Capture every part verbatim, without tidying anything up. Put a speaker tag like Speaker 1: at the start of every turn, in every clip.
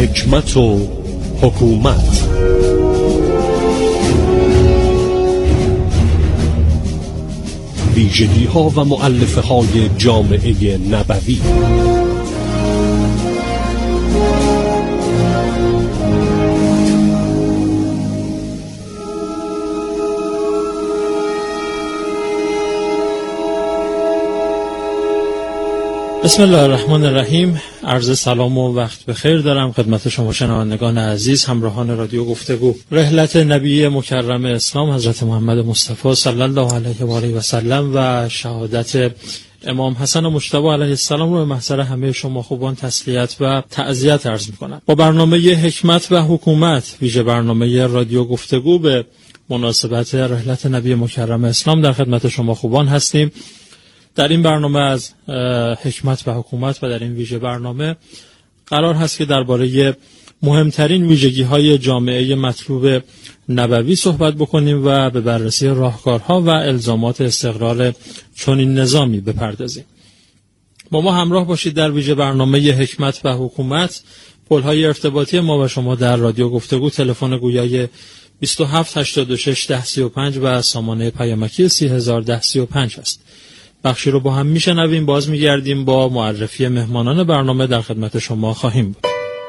Speaker 1: حکمت و حکومت. ویژگی ها و مؤلفه های جامعه نبوی.
Speaker 2: بسم الله الرحمن الرحیم. عرض سلام و وقت بخیر دارم خدمت شما شنوندگان عزیز، همراهان رادیو گفتگو. رحلت نبی مکرم اسلام حضرت محمد مصطفی صلی الله علیه و آله و سلم و شهادت امام حسن مجتبی علیه السلام رو به محضر همه شما خوبان تسلیت و تعزیت عرض می‌کنم. با برنامه حکمت و حکومت، ویژه برنامه رادیو گفتگو به مناسبت رحلت نبی مکرم اسلام در خدمت شما خوبان هستیم. در این برنامه از حکمت و حکومت و در این ویژه برنامه قرار هست که درباره مهمترین ویژگی‌های جامعه مطلوب نبوی صحبت بکنیم و به بررسی راهکارها و الزامات استقرار چنین نظامی بپردازیم. با ما همراه باشید در ویژه برنامه حکمت و حکومت. پل‌های ارتباطی ما و شما در رادیو گفتگو تلفن گویای بیست و هفت هشتاد و شش ده سی و پنج و سامانه پیامکی سی هزار ده سی و پنج است. بخشی رو با هم میشنویم، باز میگردیم با معرفی مهمانان برنامه در خدمت شما خواهیم بود.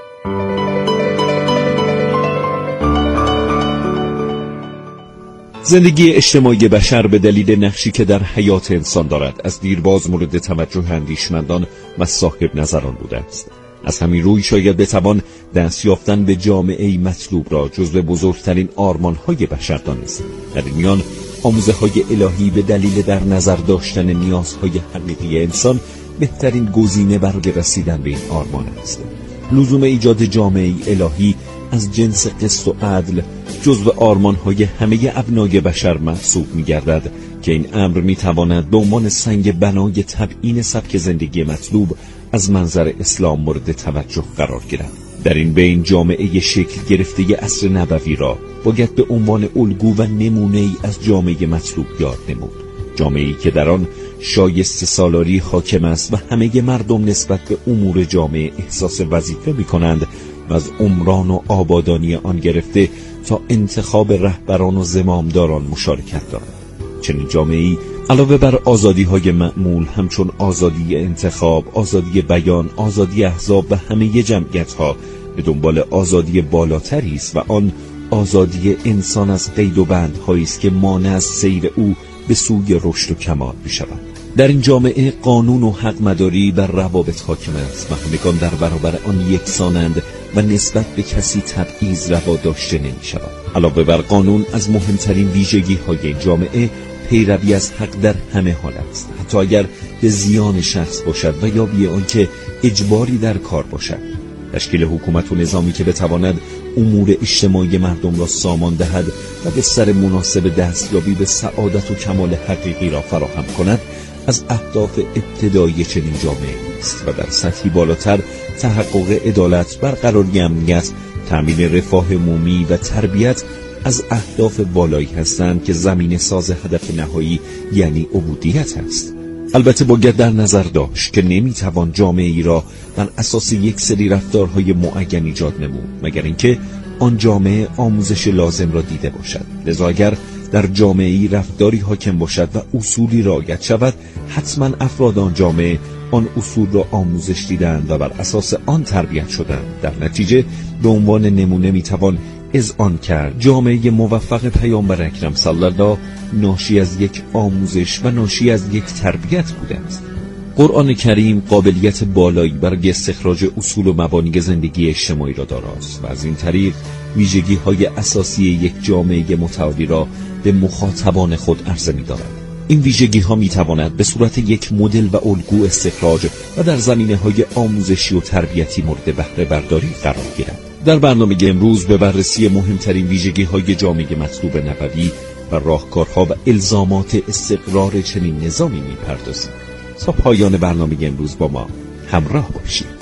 Speaker 3: زندگی اجتماعی بشر به دلیل نقشی که در حیات انسان دارد از دیرباز مورد توجه اندیشمندان و صاحب نظران بوده است. از همین روی شاید بتوان دست یافتن به جامعه‌ای مطلوب را جزو بزرگترین آرمان‌های بشر دانست. در این میان آموزه های الهی به دلیل در نظر داشتن نیازهای حقیقی انسان بهترین گزینه برای رسیدن به این آرمان است. لزوم ایجاد جامعه الهی از جنس قسط و عدل جزو آرمان های همه ابنای بشر محسوب می گردد که این امر می تواند به عنوان سنگ بنای تبیین سبک زندگی مطلوب از منظر اسلام مورد توجه قرار گیرد. در این بین جامعه شکل گرفته عصر نبوی را باید به عنوان الگو و نمونه‌ای از جامعه مطلوب یاد نمود. جامعه‌ای که در آن شایسته سالاری حاکم است و همه مردم نسبت به امور جامعه احساس وظیفه می‌کنند و از عمران و آبادانی آن گرفته تا انتخاب رهبران و زمامداران مشارکت دارند. چنین جامعه‌ای علاوه بر آزادی‌های معمول همچون آزادی انتخاب، آزادی بیان، آزادی احزاب و همه جمعیت‌ها به دنبال آزادی بالاتری است و آن آزادی انسان از قید و بندهایی است که مانع از سیر او به سوی رشد و کمال می‌شود. در این جامعه قانون و حق مداری بر روابط حاکم است و همگان در برابر آن یکسانند و نسبت به کسی تبعیض روا داشته نمی‌شود. علاوه بر قانون از مهمترین ویژگی‌های این جامعه پیروی از حق در همه حال است، حتی اگر به زیان شخص باشد و یا بی آنکه اجباری در کار باشد. تشکیل حکومت و نظامی که بتواند امور اجتماعی مردم را سامان دهد و به سر مناسب دستیابی به سعادت و کمال حقیقی را فراهم کند از اهداف ابتدایی چنین جامعه است و در سطحی بالاتر تحقق عدالت، برقراری امنیت، تامین رفاه عمومی و تربیت از اهداف بالایی هستند که زمینه ساز هدف نهایی یعنی عبودیت است. البته باید در نظر داشت که نمیتوان جامعه ای را بر اساس یک سری رفتارهای معین ایجاد نمود مگر اینکه آن جامعه آموزش لازم را دیده باشد. لذا اگر در جامعه ای رفتاری حاکم باشد و اصولی رعایت شود، حتما افراد آن جامعه آن اصول را آموزش دیدند و بر اساس آن تربیت شدند. در نتیجه به عنوان نمونه میتوان اذعان کرد جامعه موفق پیامبر اکرم صلی الله ناشی از یک آموزش و ناشی از یک تربیت بوده است. قرآن کریم قابلیت بالایی برای استخراج اصول و مبانی زندگی اجتماعی را داراست و از این طریق ویژگی‌های اساسی یک جامعه متعالی را به مخاطبان خود عرضه می‌دارد. این ویژگی‌ها می‌تواند به صورت یک مدل و الگو استخراج و در زمینه‌های آموزشی و تربیتی مورد بهره برداری قرار گیرد. در برنامه امروز به بررسی مهمترین ویژگی‌های جامعه مطلوب نبوی و راهکارها و الزامات استقرار چنین نظامی می‌پردازیم. تا پایان برنامه امروز با ما همراه باشید.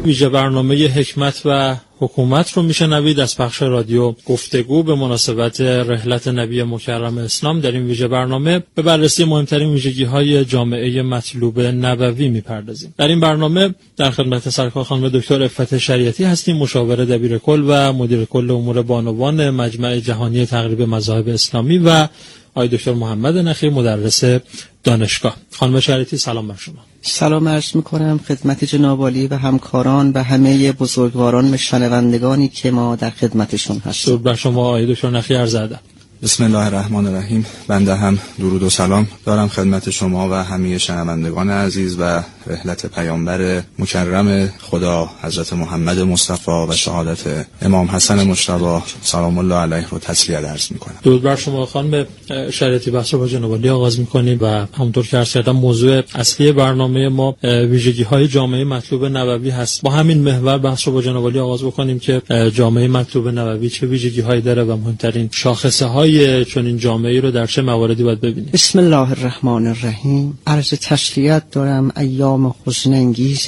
Speaker 2: ویژه برنامه حکمت و حکومت رو میشنوید از پخش رادیو گفتگو به مناسبت رحلت نبی مکرم اسلام. در این ویژه برنامه به بررسی مهمترین ویژگی‌های جامعه مطلوب نبوی میپردازیم. در این برنامه در خدمت سرکار خانم دکتر عفت شریعتی هستیم، مشاور دبیر کل و مدیر کل امور بانوان مجمع جهانی تقریب مذاهب اسلامی، و آقای دکتر محمد نخی، مدرس دانشگاه. خانم شریعتی سلام بر شما.
Speaker 4: سلام عرض میکنم خدمت جناب عالی و همکاران و همه بزرگواران و شنوندگانی که ما در خدمتشون هستیم.
Speaker 2: درود بر شما آقای دکتر نخی، عرض ادب.
Speaker 5: بسم الله الرحمن الرحیم. بنده هم درود و سلام دارم خدمت شما و همه شنوندگان عزیز و رحلت پیامبر مکرم خدا حضرت محمد مصطفی و شهادت امام حسن مجتبی سلام الله علیه رو تسلیت عرض میکنم.
Speaker 2: درود بر شما خانم شریعتی. بحث رو با جناب عالی آغاز میکنیم و همونطور که عرض کردم موضوع اصلی برنامه ما ویژگی‌های جامعه مطلوب نبوی هست. با همین محور بحث رو با جناب عالی آغاز بکنیم که جامعه مطلوب نبوی چه ویژگی‌هایی داره و مهمترین شاخصه‌های چون این جامعه رو در چه مواردی باید ببینیم.
Speaker 4: بسم الله الرحمن الرحیم. عرض تسلیت دارم ایام حزن انگیز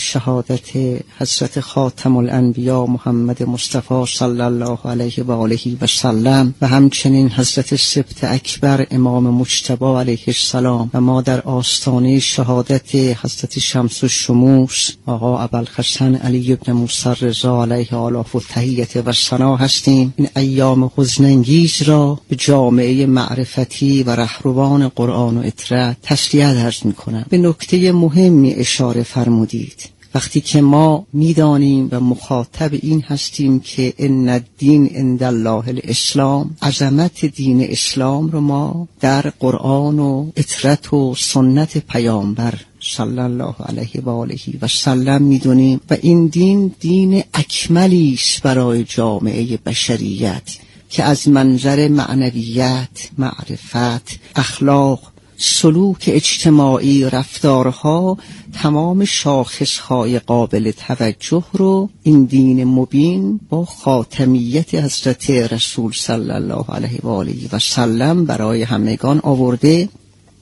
Speaker 4: شهادت حضرت خاتم الانبیا محمد مصطفی صلی الله علیه و آله و سلم و همچنین حضرت سبط اکبر امام مجتبی علیه السلام و ما در آستانه شهادت حضرت شمس الشموس آقا ابوالحسن علی ابن موسی رضا علیه آلاف و تحیت و ثنا هستیم. این ایام حزن انگیز را به جامعه معرفتی و رهروان قرآن و اطاعت تسلیت عرض می‌کنم. به نکته مهمی اشاره فرمودید. وقتی که ما میدانیم و مخاطب این هستیم که ان الدین عند الله الاسلام، عظمت دین اسلام رو ما در قرآن و اطاعت و سنت پیامبر صلی الله علیه و آله و سلم میدونیم و این دین دین اکملی است برای جامعه بشریت که از منظر معنویت، معرفت، اخلاق، سلوک اجتماعی، رفتارها، تمام شاخصهای قابل توجه رو این دین مبین با خاتمیت حضرت رسول صلی الله علیه و آله و سلم برای همگان آورده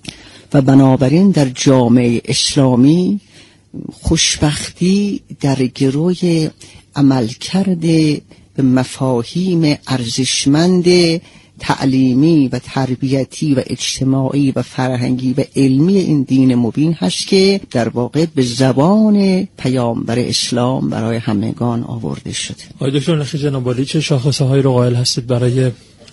Speaker 4: و بنابراین در جامعه اسلامی خوشبختی در گروی عملکرد به مفاهیم ارزشمند تعلیمی و تربیتی و اجتماعی و فرهنگی و علمی این دین مبین هست که در واقع به زبان پیامبر اسلام برای همگان آورده شده.
Speaker 2: آقای دکتر نخی جناب عالی، چه شاخصه‌هایی رو قائل هستید برای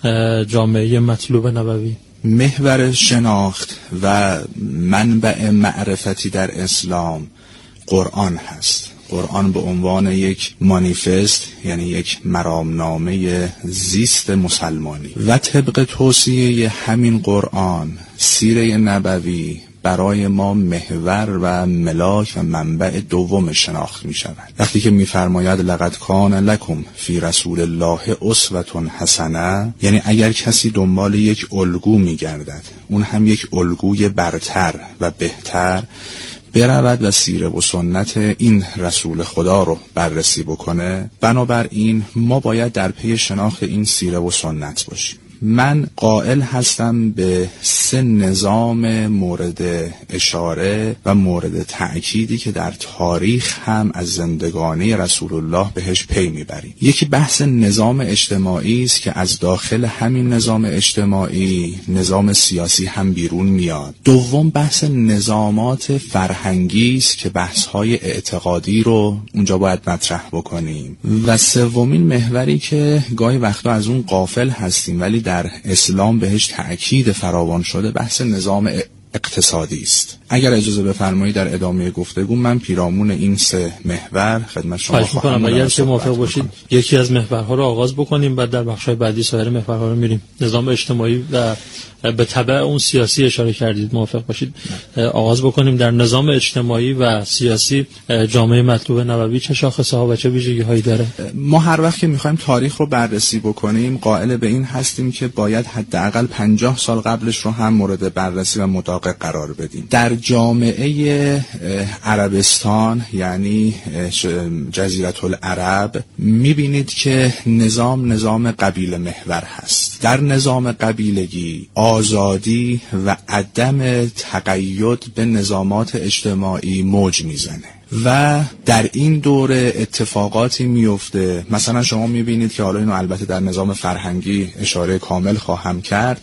Speaker 2: جامعه مطلوب نبوی؟
Speaker 5: محور شناخت و منبع معرفتی در اسلام قرآن هست. قرآن به عنوان یک مانیفست، یعنی یک مرامنامه زیست مسلمانی و طبق توصیه همین قرآن سیره نبوی برای ما محور و ملاک و منبع دوم شناخت می شود. وقتی که می فرماید لقد کان لکم فی رسول الله اسوة حسنه، یعنی اگر کسی دنبال یک الگو می گردد، اون هم یک الگوی برتر و بهتر، برود و سیره و سنت این رسول خدا رو بررسی بکنه، بنابراین ما باید در پی شناخت این سیره و سنت باشیم. من قائل هستم به سه نظام مورد اشاره و مورد تأکیدی که در تاریخ هم از زندگانی رسول الله بهش پی میبریم. یکی بحث نظام اجتماعی است که از داخل همین نظام اجتماعی نظام سیاسی هم بیرون میاد. دوم بحث نظامات فرهنگی است که بحث‌های اعتقادی رو اونجا باید مطرح بکنیم. و سومین محوری که گاهی وقتا از اون غافل هستیم ولی در اسلام بهش تأکید فراوان شده، بحث نظام اقتصادی است. اگر اجازه بفرمایید در ادامه گفتگو من پیرامون این سه محور خدمت شما خواهم بود.
Speaker 2: اگر که موافق باشید یکی از محورها رو آغاز بکنیم، بعد در بخش‌های بعدی سایر محورها رو میریم. نظام اجتماعی و به تبع اون سیاسی اشاره کردید، موافق باشید آغاز بکنیم. در نظام اجتماعی و سیاسی جامعه مطلوب نبوی چه شاخصه‌ها و چه ویژگی‌هایی داره؟
Speaker 5: ما هر وقت که می‌خوایم تاریخ رو بررسی بکنیم قائل به این هستیم که باید حداقل پنجاه سال قبلش رو هم مورد بررسی و مطالعه واقع قرار بدیم. در جامعه عربستان یعنی جزیره العرب میبینید که نظام نظام قبیله محور هست. در نظام قبیلگی آزادی و عدم تقید به نظامات اجتماعی موج میزنه و در این دوره اتفاقاتی میفته. مثلا شما میبینید که حالا اینو البته در نظام فرهنگی اشاره کامل خواهم کرد،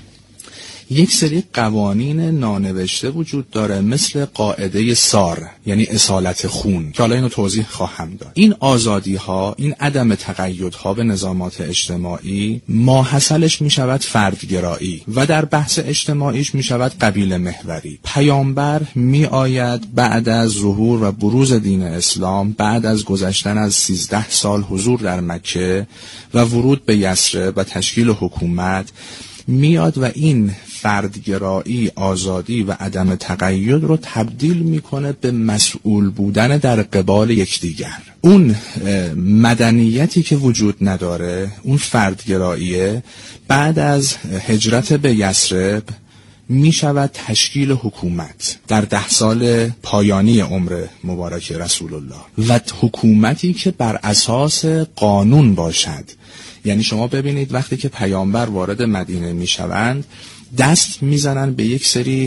Speaker 5: یک سری قوانین نانوشته وجود داره مثل قاعده سار یعنی اصالت خون که حالا اینو توضیح خواهم داد. این آزادی ها، این عدم تقید ها به نظامات اجتماعی ماحصلش می شود فردگرایی و در بحث اجتماعیش می شود قبیله محوری. پیامبر می آید بعد از ظهور و بروز دین اسلام، بعد از گذشتن از سیزده سال حضور در مکه و ورود به یثرب و تشکیل حکومت، میاد و این فردگرایی، آزادی و عدم تقید رو تبدیل میکنه به مسئول بودن در قبال یکدیگر. اون مدنیتی که وجود نداره، اون فردگراییه، بعد از هجرت به یثرب می شود تشکیل حکومت در ده سال پایانی عمر مبارک رسول الله و حکومتی که بر اساس قانون باشد. یعنی شما ببینید وقتی که پیامبر وارد مدینه می شوند دست میزنن به یک سری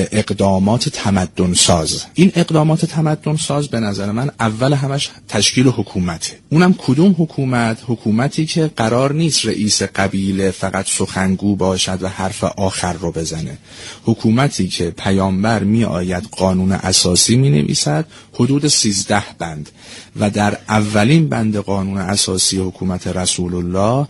Speaker 5: اقدامات تمدن ساز. این اقدامات تمدن ساز به نظر من اول همش تشکیل حکومته. اونم کدوم حکومت؟ حکومتی که قرار نیست رئیس قبیله فقط سخنگو باشد و حرف آخر رو بزنه. حکومتی که پیامبر می آید قانون اساسی می نویسد، حدود سیزده بند و در اولین بند قانون اساسی حکومت رسول الله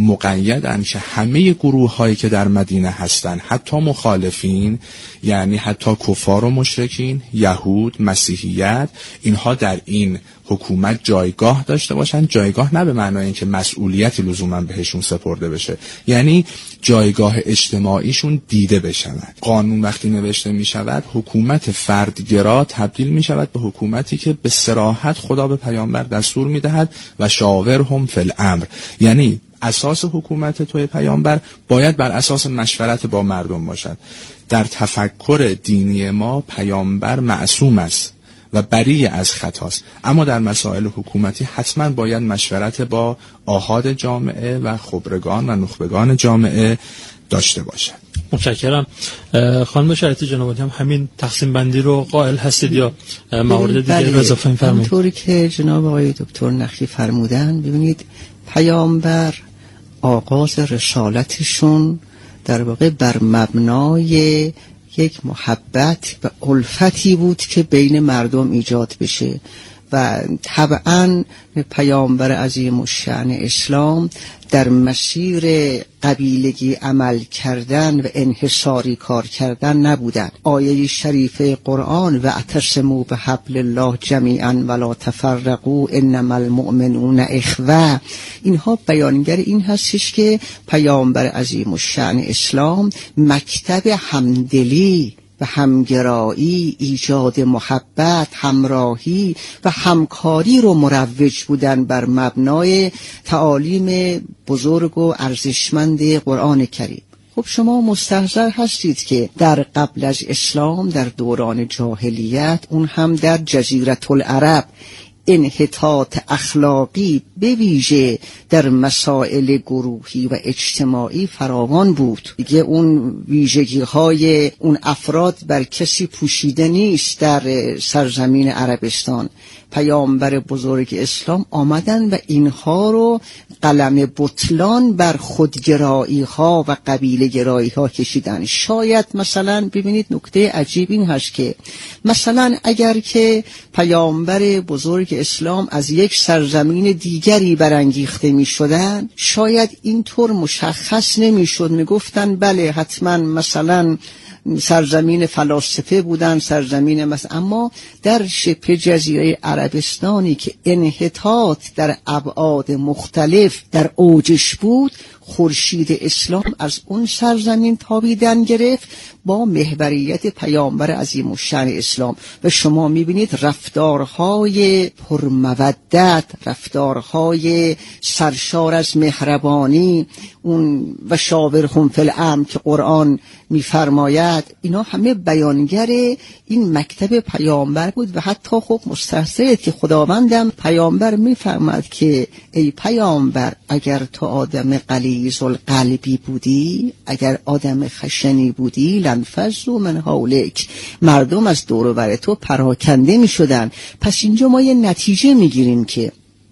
Speaker 5: مقیدن که همه گروه هایی که در مدینه هستن، حتی مخالفین یعنی حتی کفار و مشرکین، یهود، مسیحیت، اینها در این حکومت جایگاه داشته باشن. جایگاه نه به معنای اینکه مسئولیتی لزوما بهشون سپرده بشه، یعنی جایگاه اجتماعیشون دیده بشن. قانون وقتی نوشته می شود، حکومت فردگرا تبدیل می شود به حکومتی که به صراحت خدا به پیامبر دستور می دهد و شاورهم فی الامر، یعنی اساس حکومت توی پیامبر باید بر اساس مشورت با مردم باشد. در تفکر دینی ما پیامبر معصوم است و بری از خطاست، اما در مسائل حکومتی حتما باید مشورت با آحاد جامعه و خبرگان و نخبگان جامعه داشته باشد.
Speaker 2: متشکرم. خانم شریعتی جناب هم همین تقسیم بندی رو قائل هستید یا موارد دیگه اضافه می‌فرمایید؟
Speaker 4: همونطوری که جناب آقای دکتر نخی فرمودن، ببینید پیامبر آغاز رسالتشون در واقع بر مبنای یک محبت و الفتی بود که بین مردم ایجاد بشه و طبعاً پیامبر عظیم الشأن اسلام در مسیر قبیلگی عمل کردن و انحصاری کار کردن نبودن. آیه شریفه قرآن و اعتصموا بحبل الله جمیعا ولا تفرقوا انما المؤمنون اخوه، اینها بیانگر این هستش که پیامبر عظیم الشأن اسلام مکتب همدلی و همگرایی، ایجاد محبت، همراهی و همکاری رو مروج بودن بر مبنای تعالیم بزرگ و ارزشمند قرآن کریم. خب شما مستحضر هستید که در قبل از اسلام، در دوران جاهلیت، اون هم در جزیره العرب، انحطاط اخلاقی به ویژه در مسائل گروهی و اجتماعی فراوان بود. دیگه اون ویژگی های اون افراد بر کسی پوشیده نیست. در سرزمین عربستان پیامبر بزرگ اسلام آمدن و اینها رو قلم بطلان بر خودگرایی ها و قبیله گرایی ها کشیدن. شاید مثلا ببینید نکته عجیب این هست که مثلا اگر که پیامبر بزرگ اسلام از یک سرزمین دیگری برانگیخته می شدن، شاید اینطور مشخص نمی شد، می گفتن بله حتما مثلا سرزمین فلاسفه بودن، سرزمین مثلا، اما در شبه جزیره عربستانی که انحطاط در ابعاد مختلف در اوجش بود، خورشید اسلام از اون سرزمین تابیدن گرفت با محوریت پیامبر عظیم الشأن اسلام. و شما میبینید رفتارهای پرمودت، رفتارهای سرشار از مهربانی، اون و شاورهم فی الامر که قرآن میفرماید، اینا همه بیانگر این مکتب پیامبر بود. و حتی خب مستحضرید که خداوندم پیامبر میفرماد که ای پیامبر اگر تو آدم غلیظ القلبی بودی، اگر آدم خشنی بودی، لنفضوا من حولک، مردم از دور و بر تو پراکنده میشدن. پس اینجا ما یه نتیجه میگیریم که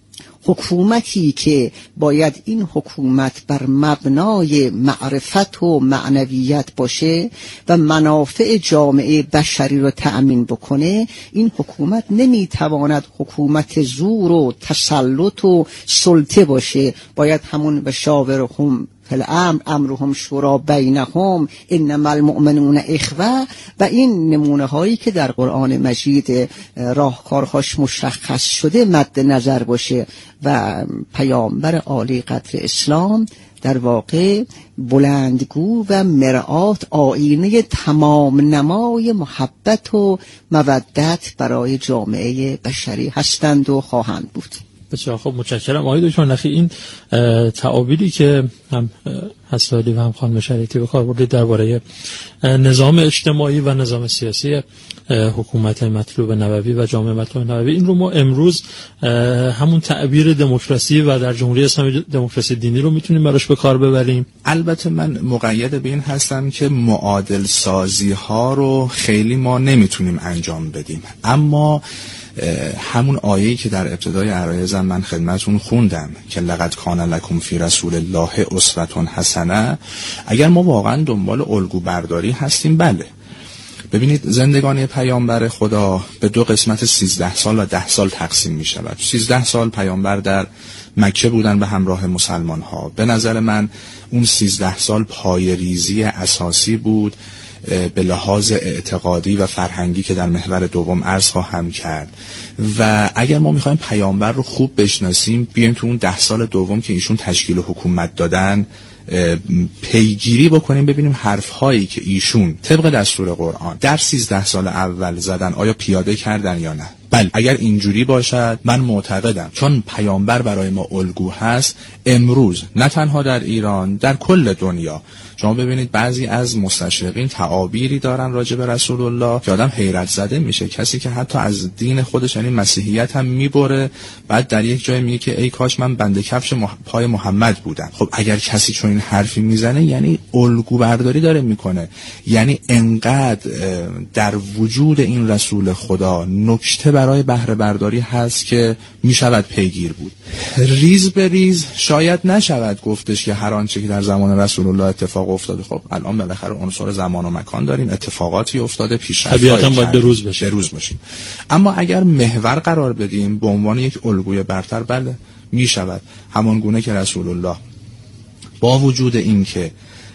Speaker 4: حکومتی که باید این حکومت بر مبنای معرفت و معنویت باشه و منافع جامعه بشری رو تأمین بکنه، این حکومت نمیتواند حکومت زور و تسلط و سلطه باشه. باید همون و شاورهم فی الامر امرهم شورا بینهم انما المؤمنون اخوه و این نمونه هایی که در قرآن مجید راهکارهاش مشخص شده مد نظر باشه. و پیامبر عالی قدر اسلام در واقع بلندگو و مرآت، آینه تمام نمای محبت و مودت برای جامعه بشری هستند و خواهند بود.
Speaker 2: بسیار خب، متشکرم آقای دکتر نخی. این تعابیری که هم حسادی و هم خانم شریعتی به کار بردید درباره نظام اجتماعی و نظام سیاسی حکومت مطلوب نبوی و جامعه مطلوب نبوی، این رو ما امروز همون تعبیر دموکراسی و در جمهوری اسلامی دموکراسی دینی رو میتونیم براش به کار ببریم.
Speaker 5: البته من مقید به این هستم که معادل سازی ها رو خیلی ما نمیتونیم انجام بدیم، اما همون آیه‌ای که در ابتدای عرایزم من خدمتون خوندم که لقد کان لکم فی رسول الله اسوة حسنه، اگر ما واقعا دنبال الگو برداری هستیم، بله. ببینید زندگانی پیامبر خدا به دو قسمت سیزده سال و ده سال تقسیم می شود. سیزده سال پیامبر در مکه بودن به همراه مسلمان ها. به نظر من اون سیزده سال پایه‌ریزی اساسی بود به لحاظ اعتقادی و فرهنگی که در محور دوم عرض خواهم کرد. و اگر ما میخوایم پیامبر رو خوب بشناسیم، بیایم تو اون ده سال دوم که ایشون تشکیل حکومت دادن پیگیری بکنیم، ببینیم حرفهایی که ایشون طبق دستور قرآن در سیزده سال اول زدن آیا پیاده کردن یا نه. بله، اگر اینجوری باشد من معتقدم چون پیامبر برای ما الگو هست، امروز نه تنها در ایران، در کل دنیا شما ببینید بعضی از مستشرقین تعابیری دارن راجع به رسول الله که آدم حیرت زده میشه. کسی که حتی از دین خودش یعنی مسیحیت هم میبره، بعد در یک جای میگه که ای کاش من بنده کفش مح... پای محمد بودم. خب اگر کسی چون این حرفی میزنه یعنی الگو برداری داره میکنه، یعنی انقدر در وجود این رسول خدا نکته برای بهره برداری هست که میشود پیگیر بود. ریز به ریز شاید نشود گفتش که هر آنچه که در زمان رسول الله اتفاق افتاده. خب الان بالاخره عنصر زمان و مکان داریم، اتفاقاتی افتاده، پیشرفت‌هایی
Speaker 2: طبیعتاً باید بروز بشه.
Speaker 5: بروز بشیم. اما اگر محور قرار بدیم به عنوان یک الگوی برتر، بله میشود همان گونه که رسول الله با وجود این که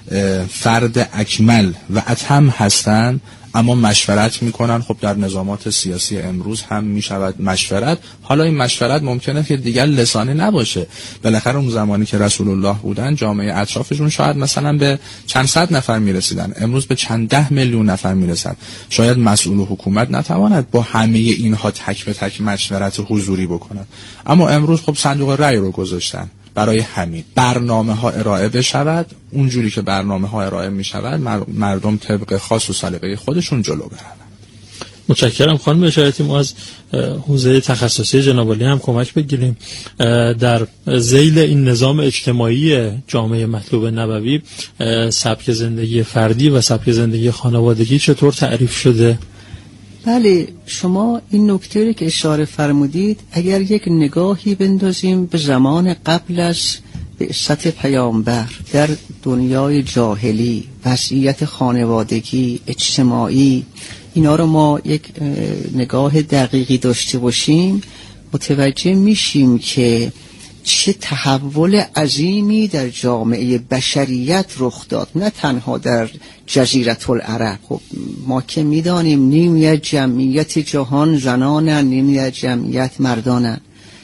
Speaker 5: فرد اکمل و اتم هستند اما مشورت میکنن. خب در نظامات سیاسی امروز هم میشود مشورت. حالا این مشورت ممکنه که دیگر لسانی نباشه. بالاخره اون زمانی که رسول الله بودن جامعه اطرافشون شاید مثلا به چند صد نفر میرسیدن، امروز به چند ده میلیون نفر میرسن. شاید مسئول حکومت نتواند با همه اینها تک به تک مشورت حضوری بکنن، اما امروز خب صندوق رأی رو گذاشتن. برای همین برنامه ها ارائه بشود، اونجوری که برنامه ها ارائه می شود مردم طبق خاص و سلیقه خودشون جلو برن.
Speaker 2: متشکرم خانم شریعتی. ما از حوزه تخصصی جناب عالی هم کمک بگیریم. در ذیل این نظام اجتماعی جامعه مطلوب نبوی سبک زندگی فردی و سبک زندگی خانوادگی چطور تعریف شده؟
Speaker 4: بله، شما این نکته که اشاره فرمودید اگر یک نگاهی بندازیم به زمان قبل از بعثت پیامبر در دنیای جاهلی، وضعیت خانوادگی، اجتماعی، اینا رو ما یک نگاه دقیقی داشته باشیم، متوجه میشیم که چه تحول عظیمی در جامعه بشریت رخ داد، نه تنها در جزیره العرب. خب ما که میدانیم نیمیت جمعیت جهان زنانن، نیمیت جمعیت مردانن.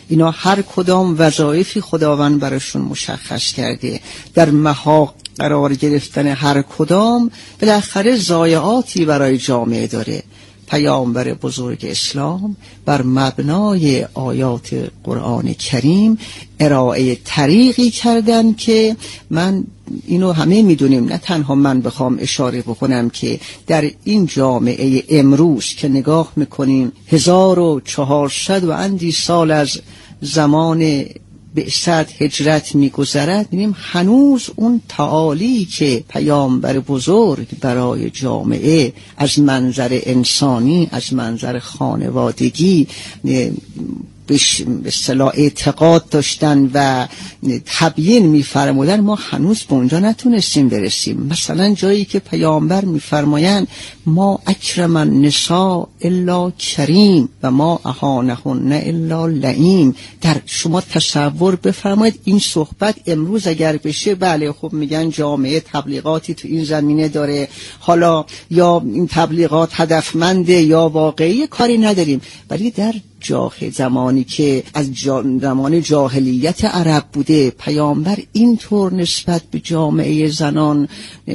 Speaker 4: اینا هر کدام وظایفی خداوند براشون مشخص کرده. در محاق قرار گرفتن هر کدام بالاخره ضایعاتی برای جامعه داره. پیامبر بزرگ اسلام بر مبنای آیات قرآن کریم ارائه طریقی کردن که من اینو همه میدونیم، نه تنها من بخوام اشاره بکنم که در این جامعه امروز که نگاه میکنیم هزار و چهارصد و اندی سال از زمان بعثت هجرت میگذرد، می‌بینیم هنوز اون تعالی که پیامبر بزرگ برای جامعه از منظر انسانی، از منظر خانوادگی به اصطلاح اعتقاد داشتن و تبیین می‌فرمودن، ما هنوز به اونجا نتونستیم برسیم. مثلا جایی که پیامبر می‌فرمایند ما اکرم النساء الا کریم و ما اهانهن الا لئیم. در شما تصور بفرمایید این صحبت امروز اگر بشه، بله خب میگن جامعه تبلیغاتی تو این زمینه داره، حالا یا این تبلیغات هدفمنده یا واقعی، کاری نداریم. ولی در جاه زمانی که از جا زمان جاهلیت عرب بوده، پیامبر اینطور نسبت به جامعه زنان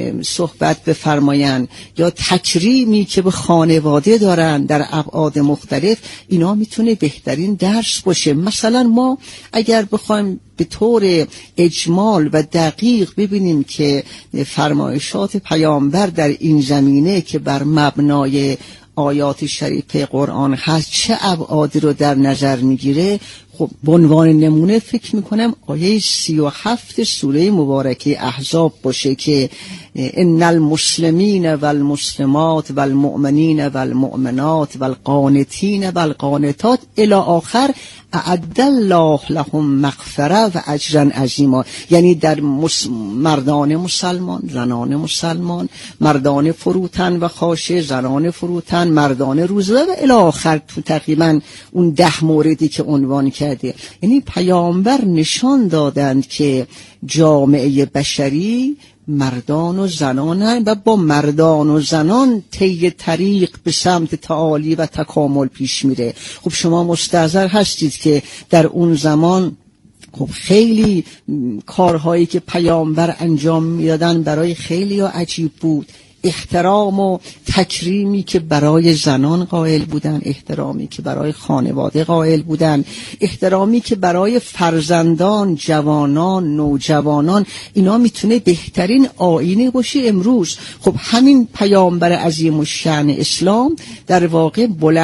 Speaker 4: صحبت بفرمایند یا تکریمی که به خانواده دارن در ابعاد مختلف، اینا میتونه بهترین درس باشه. مثلا ما اگر بخوایم به طور اجمال و دقیق ببینیم که فرمایشات پیامبر در این زمینه که بر مبنای آیات شریفه قرآن هست چه ابعادی رو در نظر میگیره، خب به عنوان نمونه فکر میکنم آیه سی و هفت سوره مبارکه احزاب باشه که ان المسلمین والمسلمات والمؤمنین والمؤمنات والقانتین والقانتات الی آخر اعد الله لهم مغفره و اجرا عظیما. یعنی در مس... مردان مسلمان، زنان مسلمان، مردان فروتن و خاشع، زنان فروتن، مردان روزه و الی آخر، تو تقریبا اون ده موردی که عنوان کرده. یعنی پیامبر نشان دادند که جامعه بشری مردان و زنان و با مردان و زنان طی طریق به سمت تعالی و تکامل پیش میره. خب شما مستحضر هستید که در اون زمان خب خیلی کارهایی که پیامبر انجام میدادن برای خیلی عجیب بود. احترام و تکریمی که برای زنان قائل بودن، احترامی که برای خانواده قائل بودن، احترامی که برای فرزندان، جوانان، نوجوانان، اینا میتونه بهترین آینه باشه امروز. خب همین پیامبر عظیم الشأن اسلام در واقع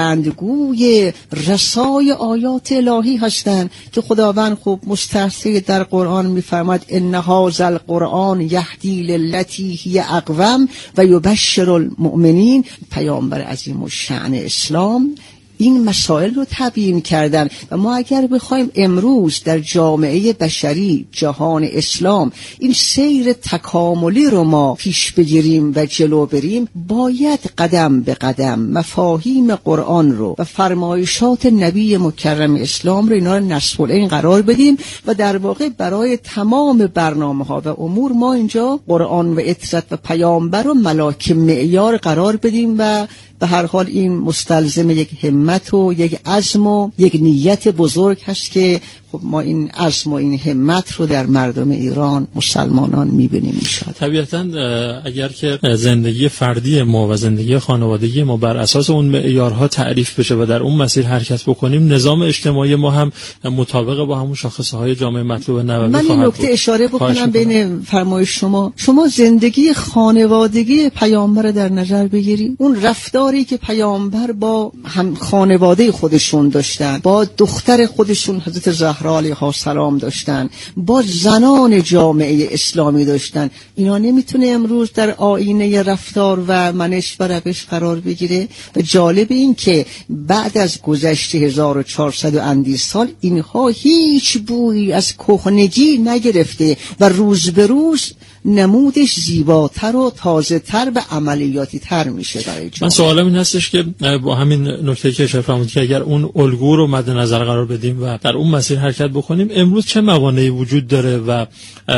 Speaker 4: بلندگوی رسای آیات الهی هستند که خداوند خب مستحضر در قرآن میفرماد ان هذا القرآن یهدی للتی هی اقوم و یبشر المؤمنین. پیامبر عظیم الشأن اسلام این مسائل رو تبیین کردن و ما اگر بخوایم امروز در جامعه بشری، جهان اسلام، این سیر تکاملی رو ما پیش بگیریم و جلو بریم، باید قدم به قدم مفاهیم قرآن رو و فرمایشات نبی مکرم اسلام رو اینا رو نصب العین قرار بدیم و در واقع برای تمام برنامه‌ها و امور ما اینجا قرآن و اطاعت و پیامبر رو ملاک معیار قرار بدیم و به هر حال این مستلزم یک همت و یک عزم و یک نیت بزرگ هست که خب ما این عزم و این همت رو در مردم ایران مسلمانان می‌بینیم انشاءالله.
Speaker 2: طبیعتاً اگر که زندگی فردی ما و زندگی خانوادگی ما بر اساس اون معیارها تعریف بشه و در اون مسیر حرکت بکنیم، نظام اجتماعی ما هم مطابق با همون شاخصه‌های جامعه مطلوب نبوی خواهد بود.
Speaker 4: من این نکته اشاره بکنم بین فرمایش شما شما زندگی خانوادگی پیامبر در نظر بگیرید، اون رفتاری که پیامبر با هم خانواده خودشون داشتن، با دختر خودشون حضرت زهرا علیها السلام داشتن، با زنان جامعه اسلامی داشتن، اینا نمیتونه امروز در آینه رفتار و منش و روش قرار بگیره. و جالب این که بعد از گذشت هزار و چهارصد و اندی سال اینها هیچ بویی از کهنگی نگرفته و روز به روز نمودش زیباتر و تازه تر و عملیاتی تر میشه برای جامعه.
Speaker 2: من سوالم این هستش که با همین نکته که اشاره فرمودید که اگر اون الگو رو مد نظر قرار بدیم و در اون مسیر حرکت بکنیم، امروز چه موانعی وجود داره و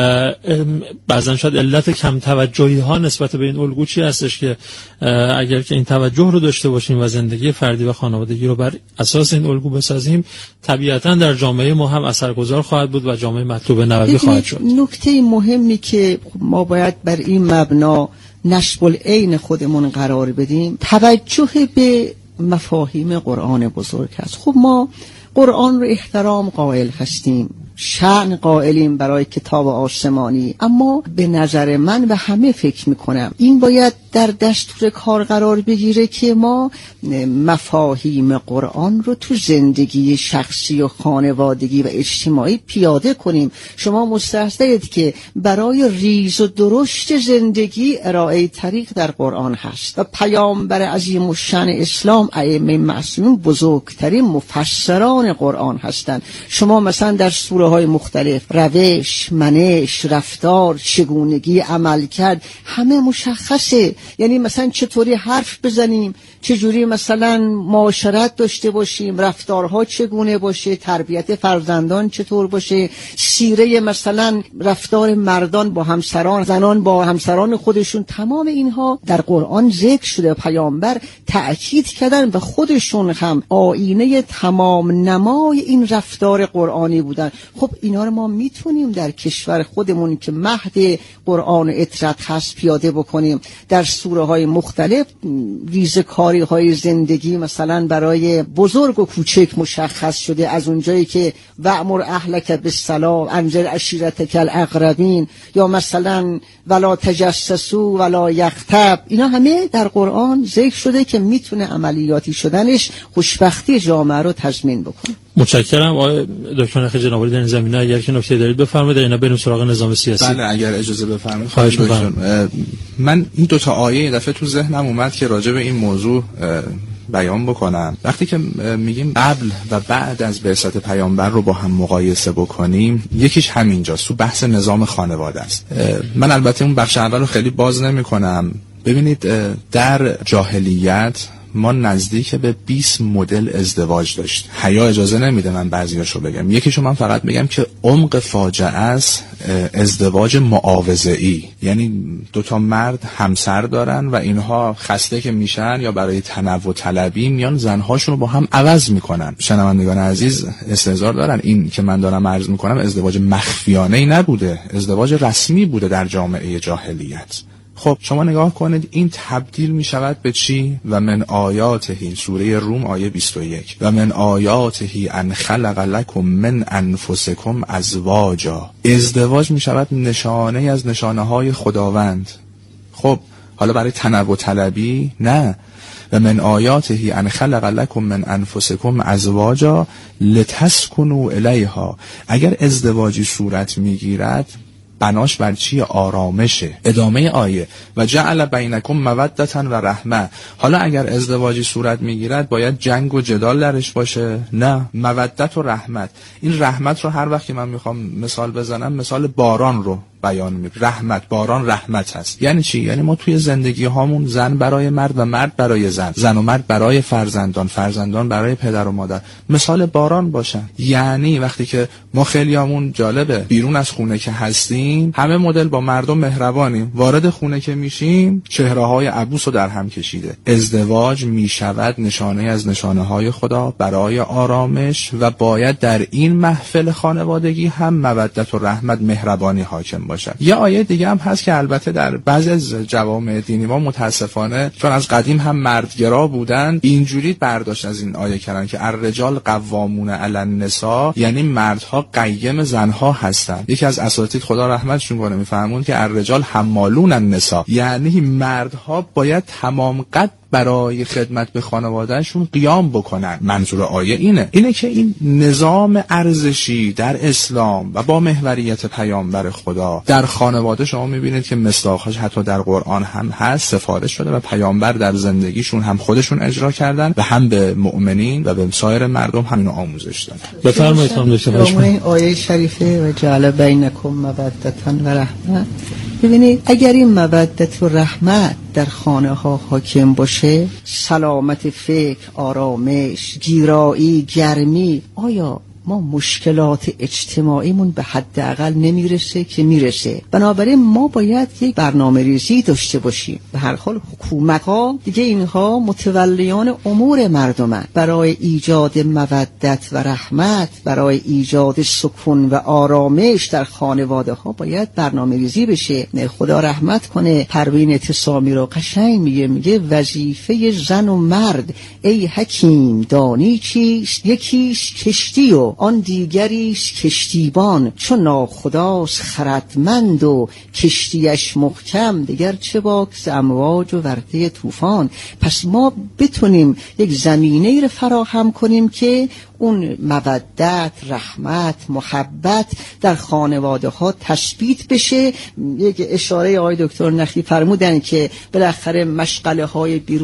Speaker 2: بعضا شاید علت کم توجهی ها نسبت به این الگو چی هستش که اگر که این توجه رو داشته باشیم و زندگی فردی و خانوادگی رو بر اساس این الگو بسازیم، طبیعتاً در جامعه ما هم اثرگذار خواهد بود و جامعه مطلوب نبوی خواهد شد.
Speaker 4: نکته مهمی که ما باید بر این مبنا نصب العین خودمون قرار بدیم، توجه به مفاهیم قرآن بزرگ است. خب ما قرآن رو احترام قائل هستیم، شأن قائلیم برای کتاب آسمانی، اما به نظر من و همه فکر میکنم این باید در دستور کار قرار بگیره که ما مفاهیم قرآن رو تو زندگی شخصی و خانوادگی و اجتماعی پیاده کنیم. شما مستحضرید که برای ریز و درشت زندگی ارائه طریق در قرآن هست و پیامبر عظیم الشأن اسلام ائمه معصومین بزرگترین مفسران قرآن هستند. شما مثلا در سوره های مختلف روش، منش، رفتار، چگونگی عمل کرد همه مشخصه. یعنی مثلا چطوری حرف بزنیم، چجوری مثلا معاشرت داشته باشیم، رفتارها چگونه باشه، تربیت فرزندان چطور باشه، سیره مثلا رفتار مردان با همسران، زنان با همسران خودشون، تمام اینها در قرآن ذکر شده. پیامبر تأکید کردن و خودشون هم آینه تمام نمای این رفتار قرآنی بودن. خب اینا رو ما میتونیم در کشور خودمون که مهد قرآن اطرت هست پیاده بکنیم. در سوره های مختلف ریزکاری های زندگی مثلا برای بزرگ و کوچک مشخص شده، از اونجایی که وأمر اهلک بالصلاة انذر عشیرتک الاقربین، یا مثلا ولا تجسسوا ولا یغتب، اینا همه در قرآن ذکر شده که میتونه عملیاتی شدنش خوشبختی جامعه رو تضمین بکنه.
Speaker 2: متشکرم آقای دکتر نخی جنابالی. در این زمینه اگر که نکته دارید بفرمایید، اینا بریم سراغ نظام سیاسی.
Speaker 5: بله اگر اجازه بفرمایید.
Speaker 2: خواهش می‌کنم.
Speaker 5: من این دو تا آیه یه دفعه تو ذهنم اومد که راجع به این موضوع بیان بکنم. وقتی که میگیم قبل و بعد از بعثت پیامبر رو با هم مقایسه بکنیم، یکیش همینجاست، تو بحث نظام خانواده است. من البته اون بخش اول رو خیلی باز نمی‌کنم. ببینید در جاهلیت ما نزدیک به بیست مدل ازدواج داشت. حیا اجازه نمیده من بعضیاشو بگم. یکیشو من فقط بگم که عمق فاجعه است ازدواج معاوضه‌ای، یعنی دوتا مرد همسر دارن و اینها خسته که میشن یا برای تنوع طلبی میان زنهاشون رو با هم عوض میکنن. شنوندگان عزیز استحضار دارن این که من دارم عرض میکنم ازدواج مخفیانه ای نبوده، ازدواج رسمی بوده در جامعه جاهلیت. خب شما نگاه کنید این تبدیل می شود به چی؟ و من آیاتهی، سوره روم آیه بیست و یک، و من آیاتهی ان خلق لکم من انفسکم ازواجا. ازدواج می شود نشانه از نشانه های خداوند. خب حالا برای تنوع طلبی نه. و من آیاتهی ان خلق لکم من انفسکم ازواجا لتسکنوا الیها. اگر ازدواجی صورت می گیرد بناش بر چی؟ آرامشه. ادامه آیه و جعل بینکم مودة و رحمه. حالا اگر ازدواجی صورت میگیرد باید جنگ و جدال درش باشه؟ نه، مودت و رحمت. این رحمت رو هر وقت که من میخوام مثال بزنم مثال باران رو بیان می رحمت، باران رحمت هست. یعنی چی؟ یعنی ما توی زندگی هامون زن برای مرد و مرد برای زن، زن و مرد برای فرزندان، فرزندان برای پدر و مادر مثال باران باشن. یعنی وقتی که ما خیلیامون جالبه بیرون از خونه که هستیم همه مدل با مردم مهربانیم، وارد خونه که میشیم چهره های عبوس رو در هم کشیده. ازدواج میشود نشانه از نشانه های خدا برای آرامش و باید در این محفل خانوادگی هم مودت و رحمت، مهربانی حاکم باشد. یه آیه دیگه هم هست که البته در بعضی از جوامع دینی ما متاسفانه چون از قدیم هم مردگرا بودن اینجوری برداشت از این آیه کردن که الرجال قوامون علی النساء، یعنی مردها قیم زنها هستن. یکی از اساتید خدا رحمتشون کنه میفهمون که الرجال حمالون النساء، یعنی مردها باید تمام قد برای خدمت به خانوادهشون قیام بکنن. منظور آیه اینه اینه که این نظام ارزشی در اسلام و با محوریت پیامبر خدا در خانواده شما میبینید که مصداقش حتی در قرآن هم هست، سفارش شده و پیامبر در زندگیشون هم خودشون اجرا کردن و هم به مؤمنین و به سایر مردم همینو آموزش دادن.
Speaker 2: بفرمایید خانم دکتر.
Speaker 4: آیه شریفه و جعل بینکم مودة و رحمه ببینید اگر این مودت و رحمت در خانه ها حاکم باشه، سلامت فکر، آرامش، گیرایی، گرمی، آیا ما مشکلات اجتماعیمون به حداقل نمیرسه که میرسه؟ بنابراین ما باید یک برنامه ریزی داشته باشیم. به هر حال حکومت ها دیگه اینها متولیان امور مردمن. برای ایجاد مودت و رحمت، برای ایجاد سکون و آرامش در خانواده ها باید برنامه ریزی بشه. خدا رحمت کنه پروین اعتصامی رو قشنگ میگه، میگه وظیفه زن و مرد ای حکیم دانی چیست؟ یکیش کشتی و آن دیگریش کشتیبان، چون ناخداست خردمند و کشتیش محکم، دیگر چه باک ز امواج و ورطه طوفان. پس ما بتونیم یک زمینه ای رو فراهم کنیم که اون مودت، رحمت، محبت در خانواده ها تثبیت بشه. یک اشاره آقای دکتر نخی فرمودن که بالاخره مشغله های بیرون